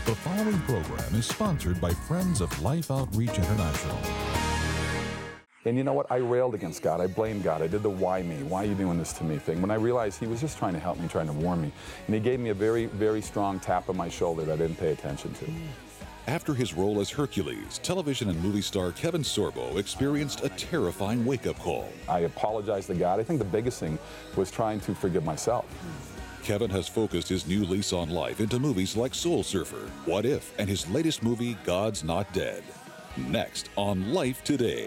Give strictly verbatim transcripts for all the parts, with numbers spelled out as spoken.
The following program is sponsored by Friends of Life Outreach International. And you know what? I railed against God. I blamed God. I did the why me, why are you doing this to me thing, when I realized he was just trying to help me, trying to warn me. And he gave me a very, very strong tap on my shoulder that I didn't pay attention to. After his role as Hercules, television and movie star Kevin Sorbo experienced a terrifying wake-up call. I apologized to God. I think the biggest thing was trying to forgive myself. Kevin has focused his new lease on life into movies like Soul Surfer, What If, and his latest movie, God's Not Dead. Next on Life Today.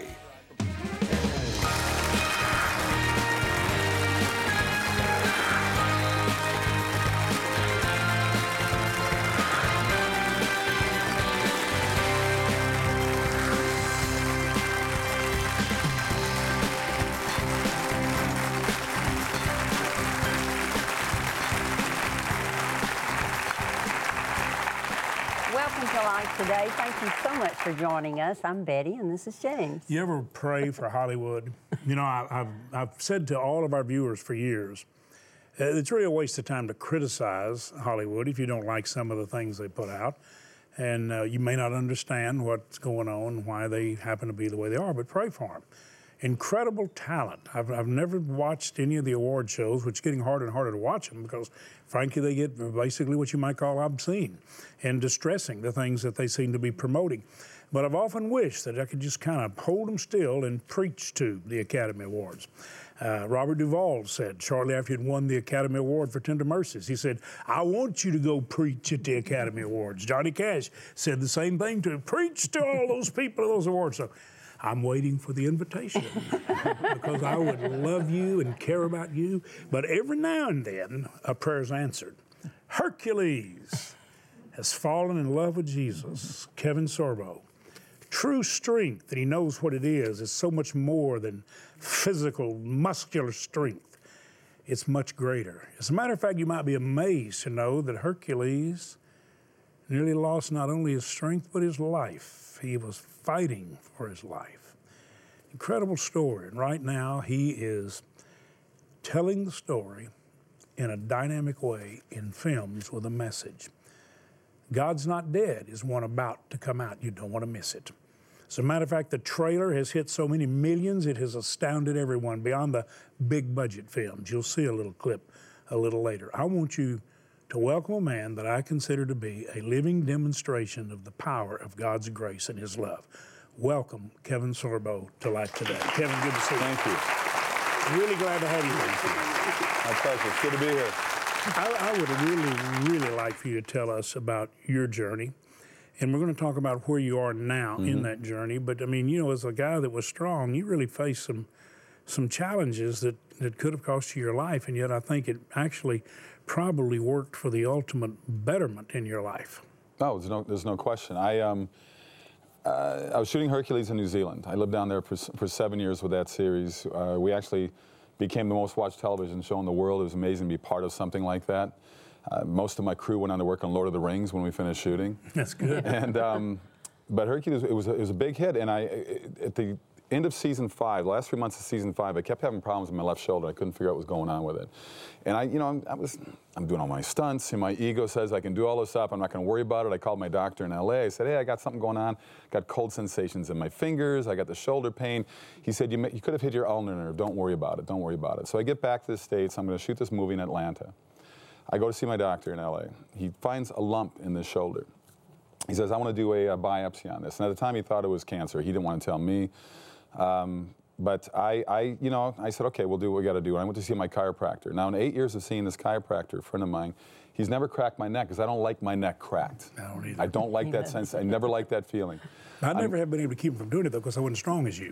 Welcome to Life Today. Thank you so much for joining us. I'm Betty, and this is James. You ever pray for Hollywood? You know, I, I've, I've said to all of our viewers for years, uh, it's really a waste of time to criticize Hollywood if you don't like some of the things they put out. And uh, you may not understand what's going on, why they happen to be the way they are, but pray for them. Incredible talent. I've, I've never watched any of the award shows, which is getting harder and harder to watch them because, frankly, they get basically what you might call obscene and distressing, the things that they seem to be promoting. But I've often wished that I could just kind of hold them still and preach to the Academy Awards. Uh, Robert Duvall said, shortly after he'd won the Academy Award for Tender Mercies, he said, I want you to go preach at the Academy Awards. Johnny Cash said the same thing to him, preach to all those people at those awards. So I'm waiting for the invitation because I would love you and care about you. But every now and then, a prayer is answered. Hercules has fallen in love with Jesus, Kevin Sorbo. True strength, and he knows what it is, is so much more than physical, muscular strength. It's much greater. As a matter of fact, you might be amazed to know that Hercules nearly lost not only his strength, but his life. He was fighting for his life. Incredible story. And right now, he is telling the story in a dynamic way in films with a message. God's Not Dead is one about to come out. You don't want to miss it. As a matter of fact, the trailer has hit so many millions, it has astounded everyone beyond the big budget films. You'll see a little clip a little later. I want you to welcome a man that I consider to be a living demonstration of the power of God's grace and his love. Welcome, Kevin Sorbo, to Life Today. Kevin, good to see you. Thank you. Really glad to have you here. My pleasure. It's good to be here. I, I would really, really like for you to tell us about your journey. And we're going to talk about where you are now mm-hmm. in that journey. But, I mean, you know, as a guy that was strong, you really faced some some challenges that, that could have cost you your life. And yet I think it actually probably worked for the ultimate betterment in your life. Oh, there's no, there's no question. I, um, uh, I was shooting Hercules in New Zealand. I lived down there for, for seven years with that series. Uh, we actually became the most watched television show in the world. It was amazing to be part of something like that. Uh, most of my crew went on to work on Lord of the Rings when we finished shooting. That's good. And um, but Hercules, it was a, it was a big hit. And I, at the end of season five, the last three months of season five, I kept having problems with my left shoulder. I couldn't figure out what was going on with it. And I, you know, I'm, I was, I'm doing all my stunts, and my ego says I can do all this stuff. I'm not going to worry about it. I called my doctor in L A. I said, hey, I got something going on. Got cold sensations in my fingers. I got the shoulder pain. He said, you, may, you could have hit your ulnar nerve. Don't worry about it. Don't worry about it. So I get back to the States. I'm going to shoot this movie in Atlanta. I go to see my doctor in L A. He finds a lump in the shoulder. He says, I want to do a, a biopsy on this. And at the time, he thought it was cancer. He didn't want to tell me. Um, but I, I, you know, I said, okay, we'll do what we got to do. And I went to see my chiropractor. Now, in eight years of seeing this chiropractor, a friend of mine, he's never cracked my neck because I don't like my neck cracked. I don't either. I don't like that sense. I never like that feeling. I never I'm, have been able to keep him from doing it, though, because I wasn't strong as you.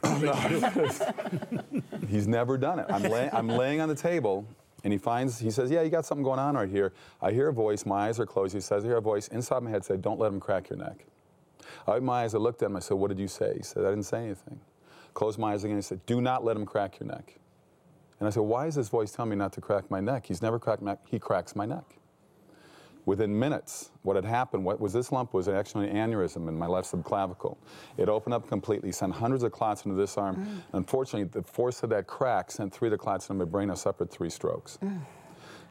He's never done it. I'm, lay, I'm laying on the table. And he finds, he says, yeah, you got something going on right here. I hear a voice, my eyes are closed. He says, I hear a voice inside my head said, don't let him crack your neck. I opened my eyes, I looked at him, I said, what did you say? He said, I didn't say anything. Closed my eyes again, he said, do not let him crack your neck. And I said, why is this voice telling me not to crack my neck? He's never cracked my neck, he cracks my neck. Within minutes, what had happened, what was this lump was actually an aneurysm in my left subclavicle. It opened up completely, sent hundreds of clots into this arm. Mm. Unfortunately, the force of that crack sent three of the clots into my brain. I suffered three strokes. Mm.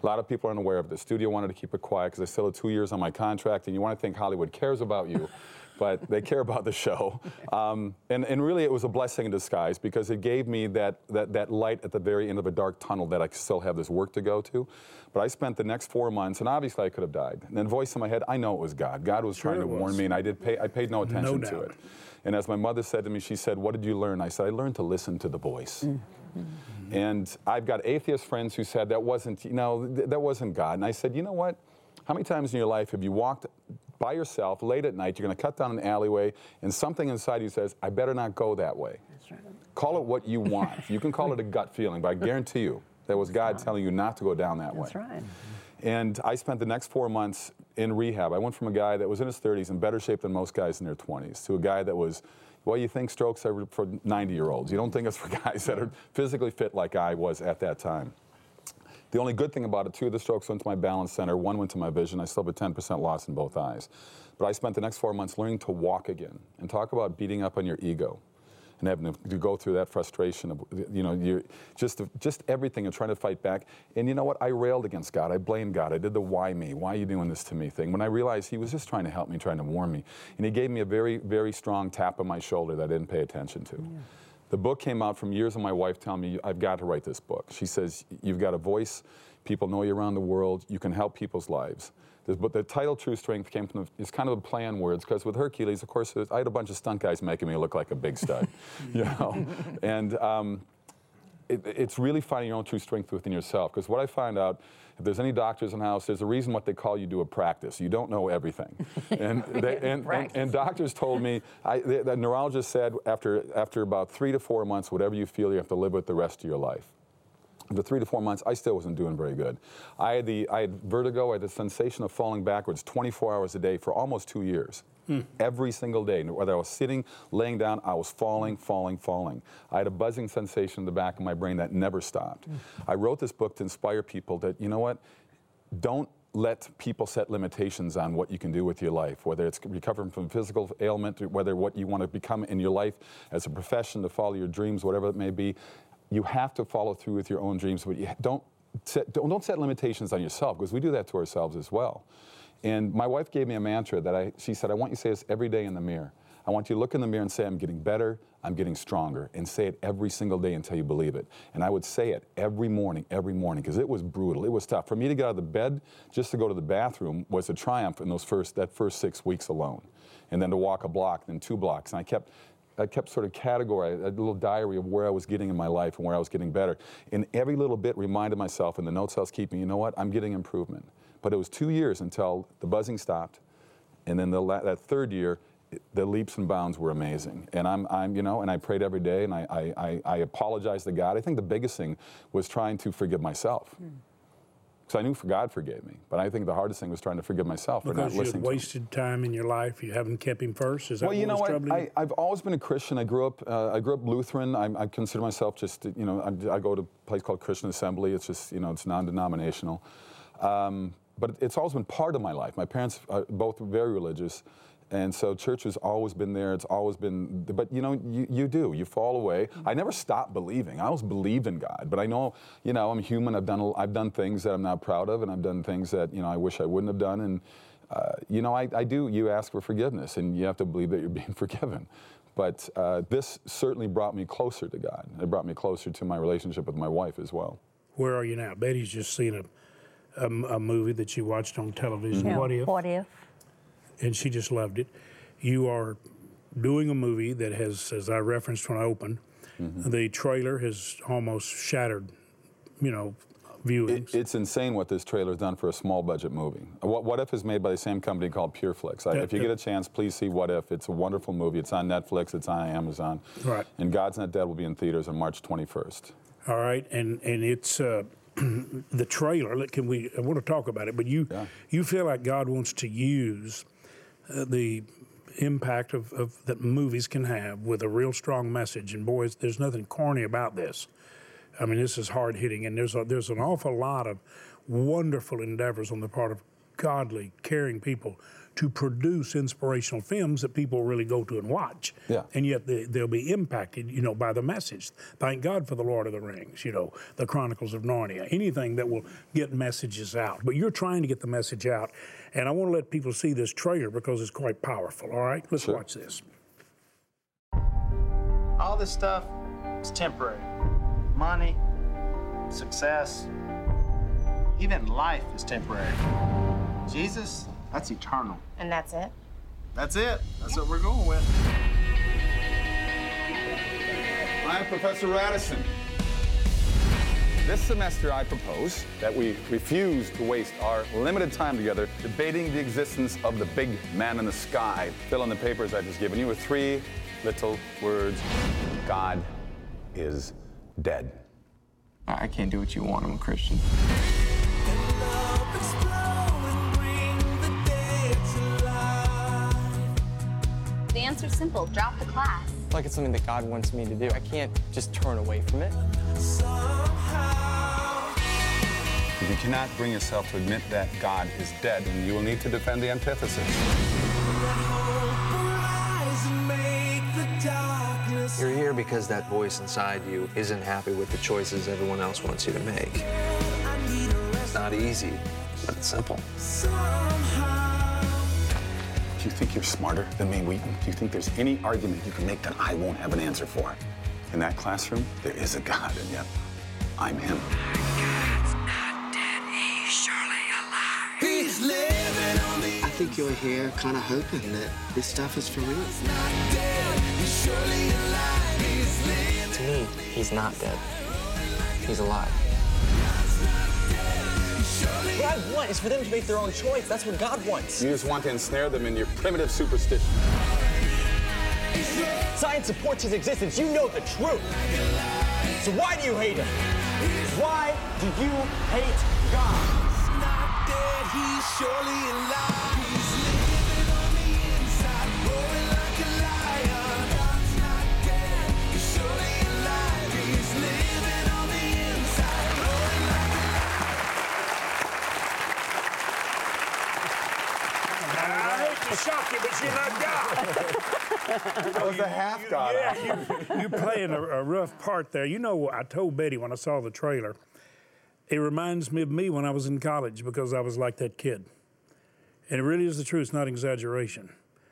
A lot of people aren't aware of it. The studio wanted to keep it quiet because I still had two years on my contract, and you want to think Hollywood cares about you, but they care about the show. Um, and, and really, it was a blessing in disguise because it gave me that, that, that light at the very end of a dark tunnel that I still have this work to go to. But I spent the next four months, and obviously I could have died. And then voice in my head, I know it was God. God was Sure trying to it was. warn me, and I did pay, I paid no attention No to doubt. it. And as my mother said to me, she said, what did you learn? I said, I learned to listen to the voice. Mm-hmm. And I've got atheist friends who said that wasn't, you know, th- that wasn't God. And I said, you know what? How many times in your life have you walked by yourself late at night, you're going to cut down an alleyway, and something inside you says, I better not go that way. That's right. Call it what you want. You can call it a gut feeling, but I guarantee you that was God telling you not to go down that way. That's right. And I spent the next four months in rehab. I went from a guy that was in his thirties, in better shape than most guys in their twenties, to a guy that was, well, you think strokes are for ninety-year-olds. You don't think it's for guys that are physically fit like I was at that time. The only good thing about it, two of the strokes went to my balance center, one went to my vision. I still have a ten percent loss in both eyes. But I spent the next four months learning to walk again. And talk about beating up on your ego and having to go through that frustration of, you know, you're just, just everything and trying to fight back. And you know what? I railed against God. I blamed God. I did the why me? Why are you doing this to me thing? When I realized he was just trying to help me, trying to warn me. And he gave me a very, very strong tap on my shoulder that I didn't pay attention to. Yeah. The book came out from years of my wife telling me, I've got to write this book. She says, you've got a voice. People know you around the world. You can help people's lives. But the title True Strength came from, the, it's kind of a play on words, because with Hercules, of course, I had a bunch of stunt guys making me look like a big stud, you know? And um, it, it's really finding your own true strength within yourself, because what I find out, if there's any doctors in the house, there's a reason what they call you do a practice. You don't know everything. And, they, and, and, and doctors told me, I, the, the neurologist said, after, after about three to four months, whatever you feel, you have to live with the rest of your life. After three to four months, I still wasn't doing very good. I had the I had vertigo. I had the sensation of falling backwards twenty-four hours a day for almost two years. Mm. Every single day, whether I was sitting, laying down, I was falling, falling, falling. I had a buzzing sensation in the back of my brain that never stopped. Mm. I wrote this book to inspire people that, you know what, don't let people set limitations on what you can do with your life, whether it's recovering from physical ailment, whether what you want to become in your life as a profession, to follow your dreams, whatever it may be. You have to follow through with your own dreams, but you don't set, don't, don't set limitations on yourself, because we do that to ourselves as well. And my wife gave me a mantra that I, she said, I want you to say this every day in the mirror. I want you to look in the mirror and say, I'm getting better, I'm getting stronger, and say it every single day until you believe it. And I would say it every morning, every morning, because it was brutal, it was tough. For me to get out of the bed just to go to the bathroom was a triumph in those first, that first six weeks alone. And then to walk a block, then two blocks, and I kept, I kept sort of categorizing, a little diary of where I was getting in my life and where I was getting better. And every little bit reminded myself in the notes I was keeping, you know what, I'm getting improvement. But it was two years until the buzzing stopped. And then the la that third year, it, the leaps and bounds were amazing. And I'm, I'm, you know, and I prayed every day, and I, I, I, I apologized to God. I think the biggest thing was trying to forgive myself. Mm. So I knew God forgave me, but I think the hardest thing was trying to forgive myself for not listening to him. Because you had wasted time in your life, you haven't kept him first? Is that well, you know what? what? I, I've always been a Christian. I grew up. Uh, I grew up Lutheran. I, I consider myself just, you know, I, I go to a place called Christian Assembly. It's just, you know, it's non-denominational. Um, but it's always been part of my life. My parents are both very religious. And so church has always been there. It's always been, but you know, you, you do, you fall away. I never stopped believing. I always believed in God, but I know, you know, I'm human. I've done, I've done things that I'm not proud of, and I've done things that, you know, I wish I wouldn't have done. And, uh, you know, I, I do, you ask for forgiveness, and you have to believe that you're being forgiven. But uh, this certainly brought me closer to God. It brought me closer to my relationship with my wife as well. Where are you now? Betty's just seen a, a, a movie that she watched on television, Yeah, What If? What If? And she just loved it. You are doing a movie that has, as I referenced when I opened, mm-hmm. the trailer has almost shattered, you know, viewings. It, it's insane what this trailer's done for a small budget movie. What, what If is made by the same company called PureFlix. I, Yeah, if you yeah. get a chance, please see What If. It's a wonderful movie. It's on Netflix. It's on Amazon. Right. And God's Not Dead will be in theaters on March twenty-first. All right, and and it's uh, the trailer. Look, Can we? I want to talk about it, but you Yeah. you feel like God wants to use uh, the impact of, of that movies can have with a real strong message. And boys, there's nothing corny about this. I mean, this is hard hitting, and there's a, there's an awful lot of wonderful endeavors on the part of godly, caring people to produce inspirational films that people really go to and watch. Yeah. And yet they, they'll be impacted, you know, by the message. Thank God for the Lord of the Rings, you know, the Chronicles of Narnia, anything that will get messages out. But you're trying to get the message out, and I want to let people see this trailer because it's quite powerful, all right? Let's Sure. watch this. All this stuff is temporary. Money, success, even life is temporary. Jesus, that's eternal. And that's it? That's it. That's what we're going with. I'm Professor Radisson. This semester, I propose that we refuse to waste our limited time together debating the existence of the big man in the sky. Fill in the papers I've just given you with three little words. God is dead. I can't do what you want. I'm a Christian. The answer's simple. Drop the class. Like it's something that God wants me to do. I can't just turn away from it. If you cannot bring yourself to admit that God is dead, then you will need to defend the antithesis. You're here because that voice inside you isn't happy with the choices everyone else wants you to make. It's not easy, but it's simple. Do you think you're smarter than May Wheaton? Do you think there's any argument you can make that I won't have an answer for? In that classroom, there is a God, and yet I'm him. I think you're here kind of hoping that this stuff is for real. To me, he's not dead. He's alive. What I want is for them to make their own choice. That's what God wants. You just want to ensnare them in your primitive superstition. Science supports his existence. You know the truth. So why do you hate him? Why do you hate God? He's surely alive. He's living on the inside, roaring like a lion. God's not dead. He's surely alive. He's living on the inside, roaring like a lion. I hate to shock you, but you're not God. That was a half God. Yeah, you, you're playing a, a rough part there. You know, I told Betty when I saw the trailer, it reminds me of me when I was in college because I was like that kid. And it really is the truth, it's not exaggeration.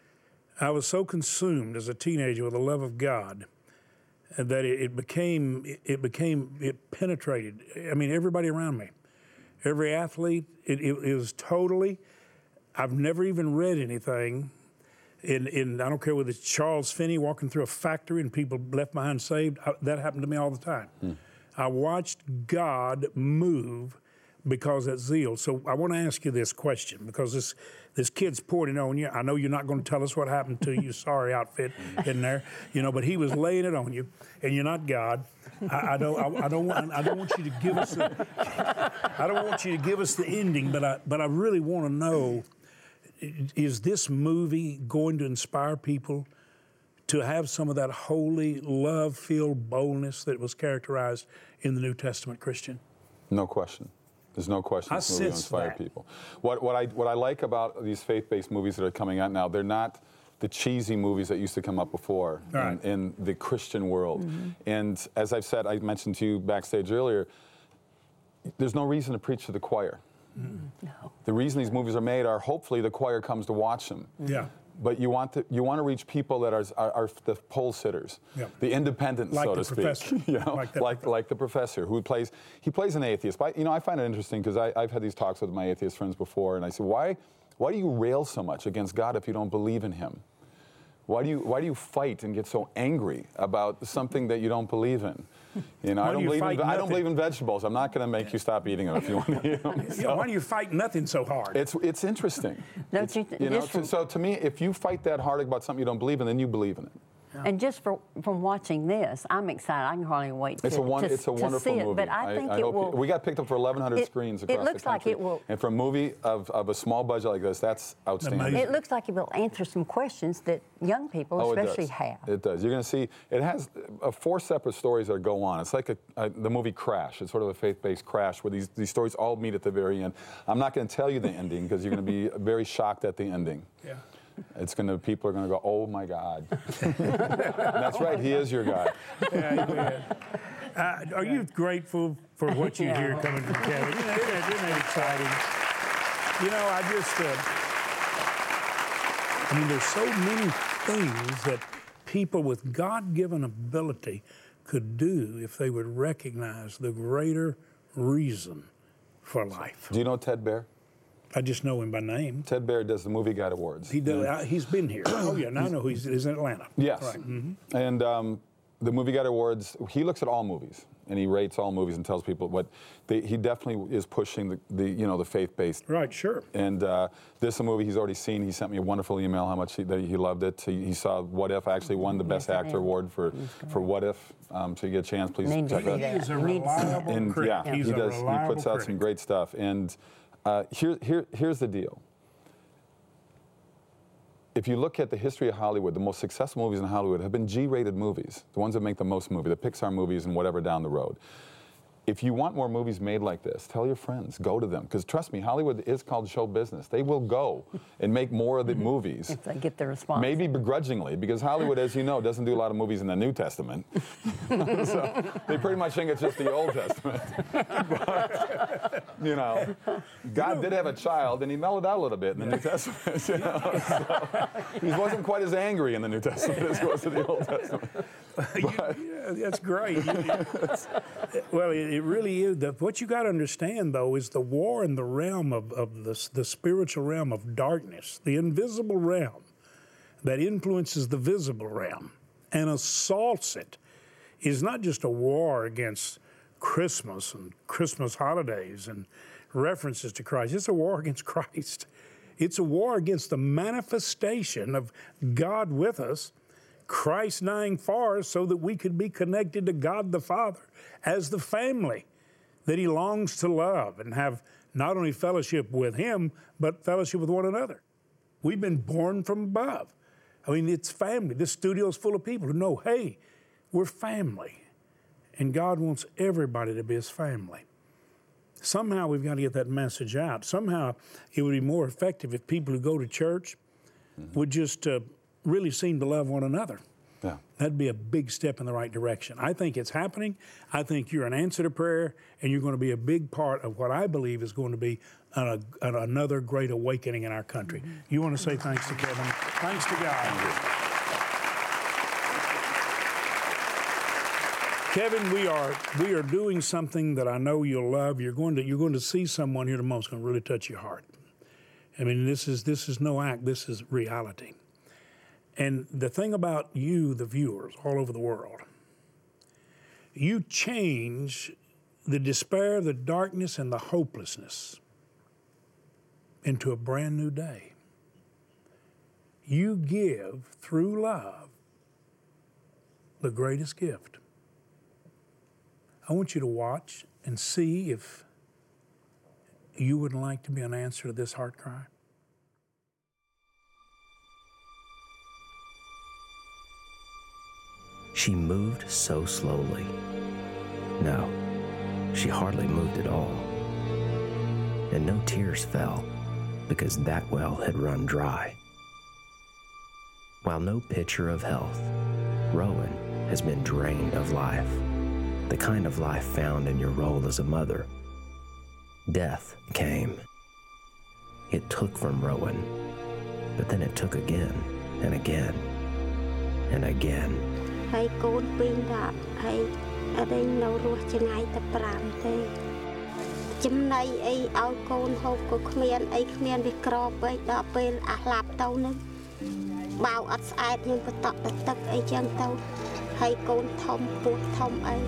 I was so consumed as a teenager with the love of God that it, it became, it became, it penetrated, I mean, everybody around me. Every athlete, it, it, it was totally, I've never even read anything in, in, I don't care whether it's Charles Finney walking through a factory and people left behind saved, I, that happened to me all the time. Hmm. I watched God move because of that zeal. So I want to ask you this question because this this kid's pouring it on you. I know you're not going to tell us what happened to you. Sorry outfit in there, you know. But he was laying it on you, and you're not God. I, I don't. I, I don't want. I don't want you to give us. The, I don't want you to give us the ending. But I. But I really want to know: is this movie going to inspire people to have some of that holy, love-filled boldness that was characterized in the New Testament Christian? No question. There's no question this movie will inspire people. What, what, I, what I like about these faith-based movies that are coming out now, they're not the cheesy movies that used to come up before right. in, in the Christian world. Mm-hmm. And as I've said, I mentioned to you backstage earlier, there's no reason to preach to the choir. Mm-hmm. No. The reason these movies are made are hopefully the choir comes to watch them. Yeah. But you want to you want to reach people that are are, are the pole sitters, yeah. the independents, like so the to professor. speak. You know, like, like like the professor who plays he plays an atheist. But you know, I find it interesting because I've had these talks with my atheist friends before, and I say, why why do you rail so much against God if you don't believe in Him? Why do you why do you fight and get so angry about something that you don't believe in? You know, I don't believe in, I don't believe in vegetables. I'm not going to make you stop eating them if you want to eat them. So, yeah, why do you fight nothing so hard? It's it's interesting. Don't it's, you, th- you know, so, so to me, if you fight that hard about something you don't believe in, then you believe in it. And just for, from watching this, I'm excited. I can hardly wait to, it's a one, to, it's a to wonderful see it. movie. But I think I, I it hope will. You, we got picked up for eleven hundred it, screens it across looks the country. like it will. And for a movie of, of a small budget like this, that's outstanding. Amazing. It looks like it will answer some questions that young people oh, especially it does. have. It does. You're going to see, it has uh, four separate stories that go on. It's like a, a, the movie Crash. It's sort of a faith-based crash where these, these stories all meet at the very end. I'm not going to tell you the ending because you're going to be very shocked at the ending. Yeah. It's going to, people are going to go, oh my God. That's right, he is your guy. Yeah, uh, are you grateful for what you Yeah. hear coming from Kevin? Isn't that, isn't that exciting? You know, I just, uh, I mean, there's so many things that people with God-given ability could do if they would recognize the greater reason for life. Do you know Ted Baer? I just know him by name. Ted Baer does the Movie Guide Awards. He does. Uh, he's been here. Oh yeah, now I know who he's, he's in Atlanta. Yes. Right. Mm-hmm. And um, the Movie Guide Awards, he looks at all movies and he rates all movies and tells people what they, he definitely is pushing the, the you know the faith-based. Right. Sure. And uh, this is a movie he's already seen. He sent me a wonderful email how much he, that he loved it. He, he saw What If. I actually won the Best Yes, Actor award for for What If. Um, so you get a chance, please Need to check see it that. out. He's a You need to see that. reliable And critic. yeah, He's he a does. He reliable puts out critic. some great stuff. And uh, here, here, here's the deal. If you look at the history of Hollywood, the most successful movies in Hollywood have been G-rated movies, the ones that make the most movie, the Pixar movies and whatever down the road. If you want more movies made like this, tell your friends, go to them. Because trust me, Hollywood is called show business. They will go and make more of the movies. If they get the response. Maybe begrudgingly, because Hollywood, as you know, doesn't do a lot of movies in the New Testament. So they pretty much think it's just the Old Testament. But, you know, God did have a child, and he mellowed out a little bit in the New Testament. You know? So he wasn't quite as angry in the New Testament as he was in the Old Testament. You- yeah, that's great. You- you- well, it, it really is. The, what you got to understand, though, is the war in the realm of, of the, the spiritual realm of darkness, the invisible realm that influences the visible realm and assaults it, is not just a war against Christmas and Christmas holidays and references to Christ. It's a war against Christ. It's a war against the manifestation of God with us, Christ dying for us so that we could be connected to God the Father as the family that he longs to love and have not only fellowship with him, but fellowship with one another. We've been born from above. I mean, it's family. This studio is full of people who know, hey, we're family. And God wants everybody to be his family. Somehow we've got to get that message out. Somehow it would be more effective if people who go to church mm-hmm. would just uh, really seem to love one another. Yeah. That'd be a big step in the right direction. I think it's happening. I think you're an answer to prayer, and you're going to be a big part of what I believe is going to be an, an, another great awakening in our country. Mm-hmm. You want to say thanks to Kevin? Thanks to God. Kevin, we are we are doing something that I know you'll love. You're going to you're going to see someone here tomorrow that's going to really touch your heart. I mean, this is this is no act. This is reality. And the thing about you, the viewers all over the world, you change the despair, the darkness, and the hopelessness into a brand new day. You give through love the greatest gift. I want you to watch and see if you would like to be an answer to this heart cry. She moved so slowly. No, she hardly moved at all. And no tears fell, because that well had run dry. While no picture of health, Rowan has been drained of life, the kind of life found in your role as a mother. Death came. It took from Rowan, but then it took again and again and again. ហើយកូនពីរដាក់ហើយអរិញនៅរស់ឆ្ងាយតែប្រាំទេចំណៃអីឲ្យកូនហូបក៏គ្មានអីគ្មានវាក្រពេកដល់ពេលអាស្លាប់ទៅនឹងបាវអត់ស្អែតយើងបតក់ទៅទឹកអីចឹងទៅហើយកូនធំពោះធំអី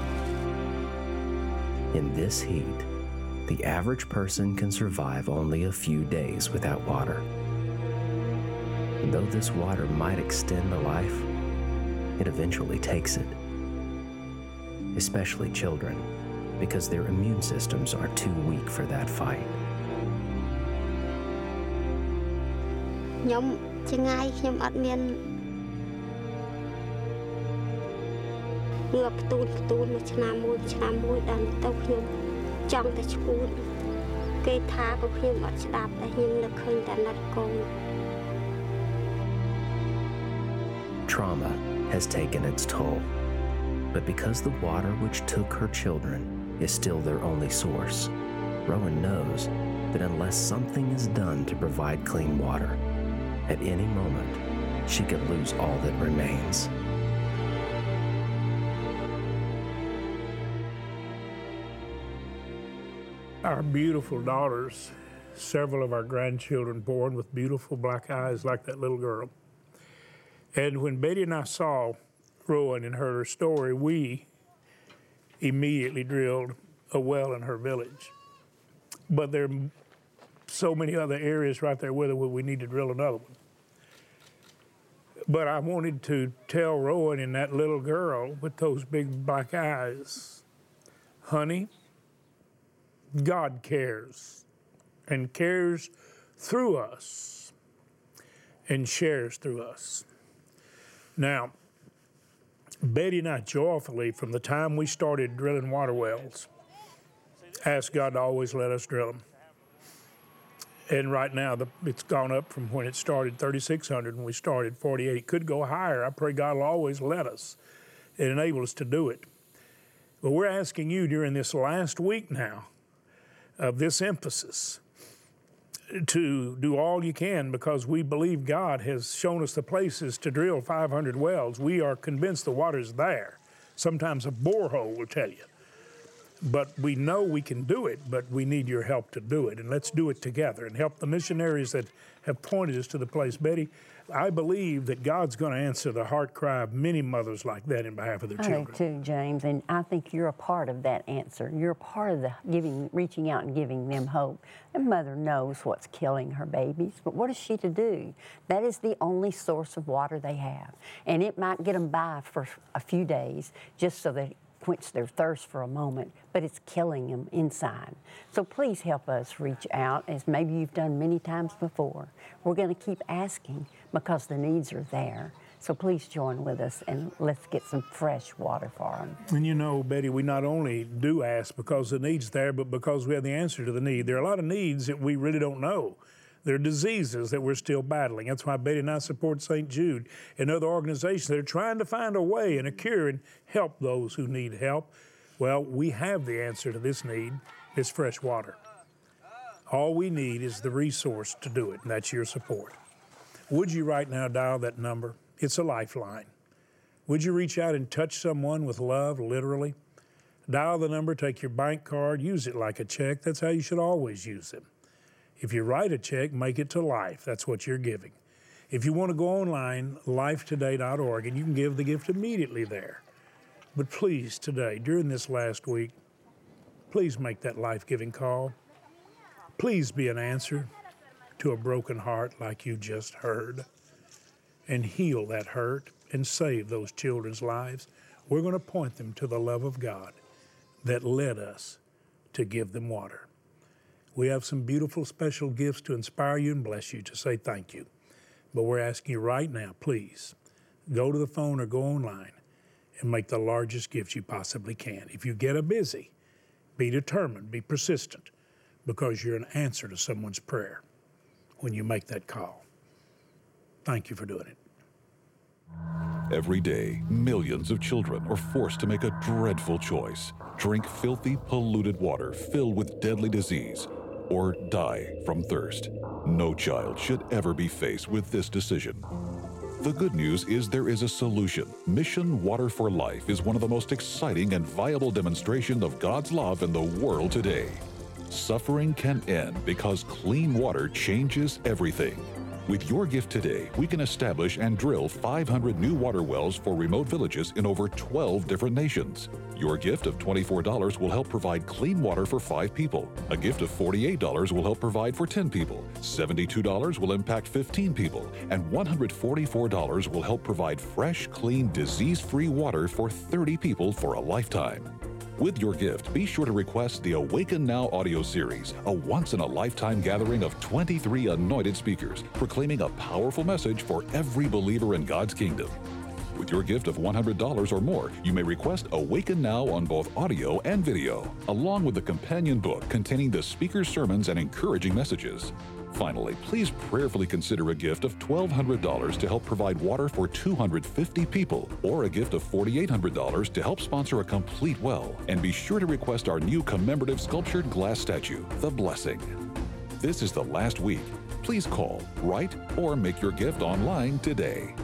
In this heat, the average person can survive only a few days without water. Though this water might extend a life, it eventually takes it. Especially children, because their immune systems are too weak for that fight. ខ្ញុំឆ្ងាយខ្ញុំអត់មានវាផ្ទូនផ្ទូនមួយឆ្នាំមួយឆ្នាំមួយដល់ទៅខ្ញុំចង់តែឈួតគេថាក៏ខ្ញុំអត់ស្ដាប់តែខ្ញុំនឹកឃើញតែណាត់កូន Trauma has taken its toll. But because the water which took her children is still their only source, Rowan knows that unless something is done to provide clean water, at any moment, she could lose all that remains. Our beautiful daughters, several of our grandchildren born with beautiful black eyes like that little girl. And when Betty and I saw Rowan and heard her story, we immediately drilled a well in her village. But there are so many other areas right there with her where we need to drill another one. But I wanted to tell Rowan and that little girl with those big black eyes, honey, God cares and cares through us and shares through us. Now, Betty and I joyfully, from the time we started drilling water wells, asked God to always let us drill them. And right now, the, it's gone up from when it started, thirty-six hundred, when we started, forty-eight. It could go higher. I pray God will always let us and enable us to do it. But we're asking you during this last week now of this emphasis to do all you can, because we believe God has shown us the places to drill five hundred wells. We are convinced the water's there. Sometimes a borehole will tell you. But we know we can do it, but we need your help to do it. And let's do it together and help the missionaries that have pointed us to the place. Betty, I believe that God's going to answer the heart cry of many mothers like that in behalf of their I children. do too, James, and I think you're a part of that answer. You're a part of the giving, reaching out and giving them hope. The mother knows what's killing her babies, but what is she to do? That is the only source of water they have, and it might get them by for a few days just so they quench their thirst for a moment, but it's killing them inside. So please help us reach out, as maybe you've done many times before. We're going to keep asking because the needs are there. So please join with us and let's get some fresh water for them. And you know, Betty, we not only do ask because the need's there, but because we have the answer to the need. There are a lot of needs that we really don't know. There are diseases that we're still battling. That's why Betty and I support Saint Jude and other organizations that are trying to find a way and a cure and help those who need help. Well, we have the answer to this need. It's fresh water. All we need is the resource to do it, and that's your support. Would you right now dial that number? It's a lifeline. Would you reach out and touch someone with love, literally? Dial the number, take your bank card, use it like a check. That's how you should always use them. If you write a check, make it to Life. That's what you're giving. If you want to go online, life today dot org, and you can give the gift immediately there. But please, today, during this last week, please make that life-giving call. Please be an answer to a broken heart like you just heard, and heal that hurt and save those children's lives. We're going to point them to the love of God that led us to give them water. We have some beautiful special gifts to inspire you and bless you, to say thank you. But we're asking you right now, please, go to the phone or go online and make the largest gift you possibly can. If you get a busy, be determined, be persistent, because you're an answer to someone's prayer when you make that call. Thank you for doing it. Every day, millions of children are forced to make a dreadful choice: drink filthy, polluted water filled with deadly disease, or die from thirst. No child should ever be faced with this decision. The good news is there is a solution. Mission Water for Life is one of the most exciting and viable demonstrations of God's love in the world today. Suffering can end because clean water changes everything. With your gift today, we can establish and drill five hundred new water wells for remote villages in over twelve different nations. Your gift of twenty-four dollars will help provide clean water for five people. A gift of forty-eight dollars will help provide for ten people. seventy-two dollars will impact fifteen people. And one hundred forty-four dollars will help provide fresh, clean, disease-free water for thirty people for a lifetime. With your gift, be sure to request the Awaken Now audio series, a once-in-a-lifetime gathering of twenty-three anointed speakers, proclaiming a powerful message for every believer in God's kingdom. With your gift of one hundred dollars or more, you may request Awaken Now on both audio and video, along with the companion book containing the speaker's sermons and encouraging messages. Finally, please prayerfully consider a gift of twelve hundred dollars to help provide water for two hundred fifty people, or a gift of forty-eight hundred dollars to help sponsor a complete well. And be sure to request our new commemorative sculptured glass statue, The Blessing. This is the last week. Please call, write, or make your gift online today.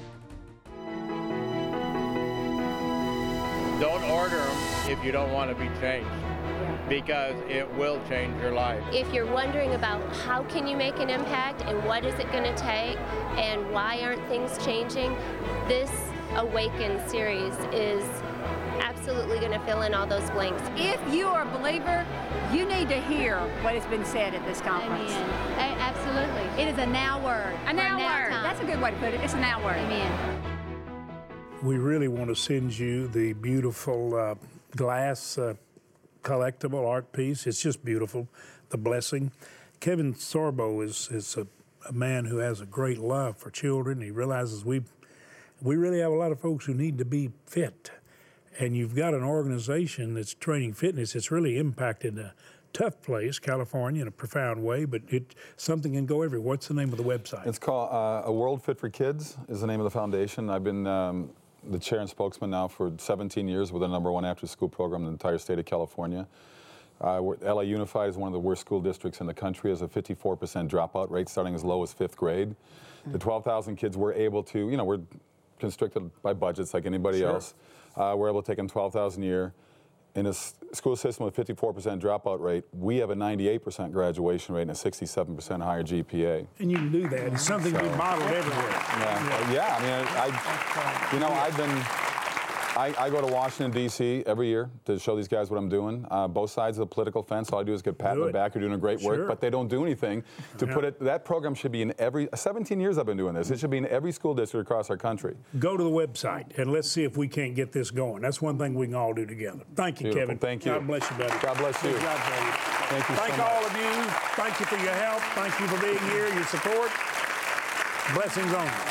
Don't order them if you don't want to be changed, because it will change your life. If you're wondering about how can you make an impact and what is it going to take and why aren't things changing, this Awaken series is absolutely going to fill in all those blanks. If you are a believer, you need to hear what has been said at this conference. Amen. A- absolutely. It is a now word. A now word. Time. That's a good way to put it. It's a now word. Amen. We really want to send you the beautiful uh, glass uh, collectible art piece. It's just beautiful, The Blessing. Kevin Sorbo is, is a, a man who has a great love for children. He realizes we we really have a lot of folks who need to be fit. And you've got an organization that's training fitness. It's really impacted a tough place, California, in a profound way, but it something can go everywhere. What's the name of the website? It's called uh, A World Fit for Kids is the name of the foundation. I've been um, the chair and spokesman now for seventeen years with the number one after-school program in the entire state of California. Uh, L A Unified is one of the worst school districts in the country. Has a fifty-four percent dropout rate, starting as low as fifth grade. Mm-hmm. The twelve thousand kids we're able to, you know, we're constricted by budgets like anybody Sure. else. Uh, we're able to take in twelve thousand a year. In a s- school system with fifty-four percent dropout rate, we have a ninety-eight percent graduation rate and a sixty-seven percent higher G P A. And you can do that. It's something to be modeled everywhere. Yeah, yeah. I mean, I, you know, I've been, I, I go to Washington, D C every year to show these guys what I'm doing. Uh, both sides of the political fence, all I do is get pat on the back. You're doing a great work, Sure. but they don't do anything to Yeah. put it. That program should be in every, seventeen years I've been doing this. It should be in every school district across our country. Go to the website and let's see if we can't get this going. That's one thing we can all do together. Thank you, Beautiful. Kevin. Thank you. God bless you, buddy. God bless you. Good job, buddy. Thank you so Thank much. all of you. Thank you for your help. Thank you for being here, your support. Blessings on you.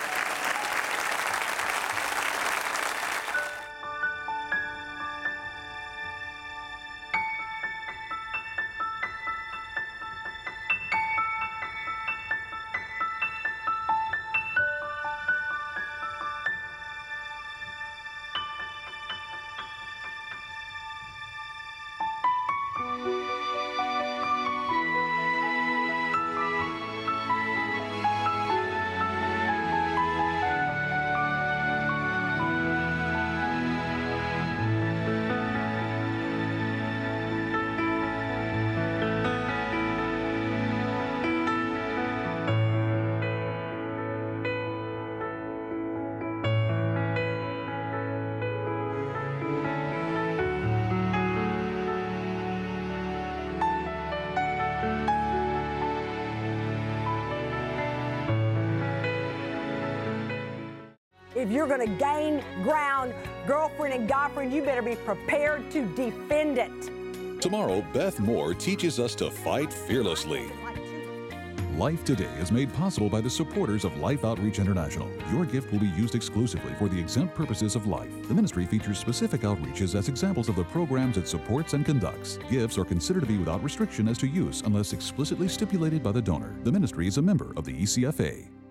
If you're going to gain ground, girlfriend and guy-friend, you better be prepared to defend it. Tomorrow, Beth Moore teaches us to fight fearlessly. Life Today is made possible by the supporters of Life Outreach International. Your gift will be used exclusively for the exempt purposes of life. The ministry features specific outreaches as examples of the programs it supports and conducts. Gifts are considered to be without restriction as to use unless explicitly stipulated by the donor. The ministry is a member of the E C F A.